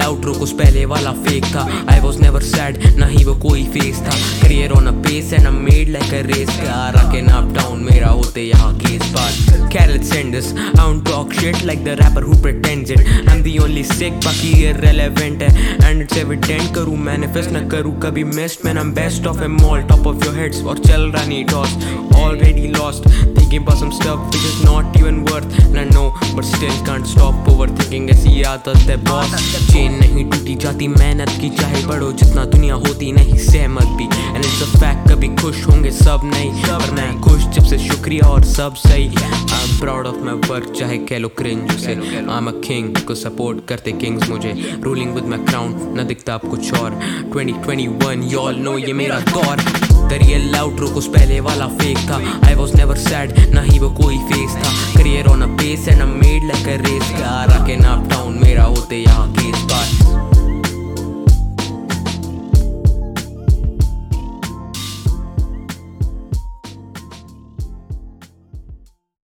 Outro कुछ पहले वाला फेक था। आई वॉज नेवर सैड, ना ही वो कोई फेस था। Career on a pace and I made like a race car. Rocking up down मेरा होते यहाँ केस पार। Carrot senders, I don't talk shit like the rapper who pretends it. I'm the only sick, बाकी irrelevant है and it's evident। करूँ manifest ना करूँ कभी missed, man I'm best of them all, top of your heads और चल रहा नहीं toss, already lost thinking about some stuff which is not even worth and I know but still can't stop overthinking। ऐसी आदत है boss, chain नहीं टूटी जाती मेहनत की, चाहे बढ़ो जितना दुनिया होती नहीं सहमत भी and it's a fact। कभी खुश होंगे सब नहीं पर मैं खुश जब से शुक्रिया और सब सही। I'm proud of my work चाहे कह लो cringe उसे। I'm a king को support करते kings मुझे, ruling with my crown ना दिखता अब कुछ और। 2021 you all know ये मेरा दौर। The real outro कुछ पहले वाला fake था। I was never sad, ना ही वो कोई face था। Career on a pace and I made like a race car। Rocking up down मेरा होते